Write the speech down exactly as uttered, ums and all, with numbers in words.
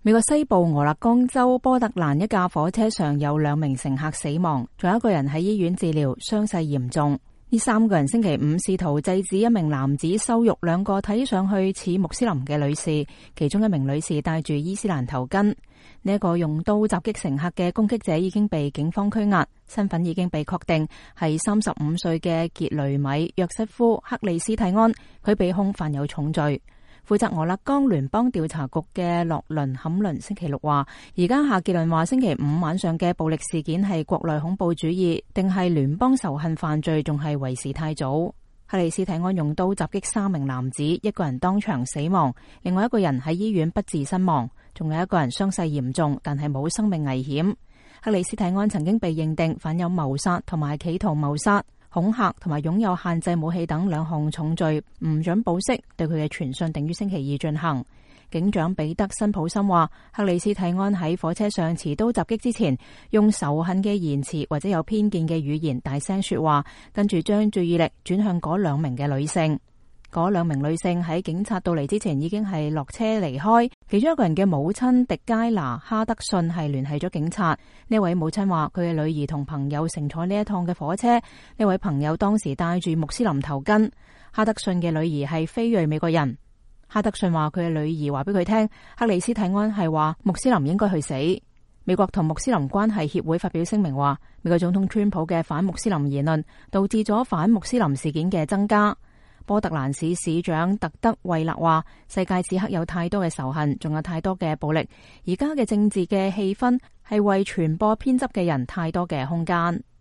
美國西部俄勒岡州波特蘭一架火車上有兩名乘客死亡，仲有一個人喺醫院治療，傷勢嚴重。呢三個人星期五試圖制止一名男子羞辱兩個睇上去似穆斯林嘅女士，其中一名女士戴住伊斯蘭頭巾。呢一個用刀襲擊乘客嘅攻擊者已經被警方拘押，身份已經被確定係三十五歲嘅傑雷米約瑟夫克里斯蒂安，佢被控犯有重罪。負責俄勒岡聯邦調查局嘅洛倫坎倫星期六話，而家下結論話星期五晚上嘅暴力事件係國內恐怖主義定係聯邦仇恨犯罪，仲係為時太早。克里斯蒂安用刀襲擊三名男子，一個人當場死亡，另外一個人喺醫院不治身亡，仲有一個人傷勢嚴重，但係冇生命危險。克里斯蒂安曾經被認定犯有謀殺同埋企圖謀殺、恐嚇同埋擁有限制武器等兩項重罪，唔准保釋，對佢嘅傳訊定於星期二進行。警長彼得辛普森話，克里斯蒂安喺火車上持刀襲擊之前，用仇恨嘅言辭或者有偏見嘅語言大聲說話，跟住將注意力轉向嗰兩名嘅女性。嗰兩名女性喺警察到嚟之前已經係落車離開，其中一個人嘅母親迪佳娜哈德遜係聯繫咗警察。呢位母親話佢嘅女兒同朋友乘坐呢一趟嘅火車，呢位朋友當時戴住穆斯林頭巾。哈德遜嘅女兒係非裔美國人。哈德遜話佢嘅女兒話俾佢聽，克里斯蒂安係話穆斯林應該去死。美國同穆斯林關係協會發表聲明話，美國總統川普嘅反穆斯林言論導致咗反穆斯林事件嘅增加。波特蘭市市長特德惠勒話，世界此刻有太多嘅仇恨，仲有太多嘅暴力，而家嘅政治嘅氣氛係為傳播偏執嘅人太多嘅空間。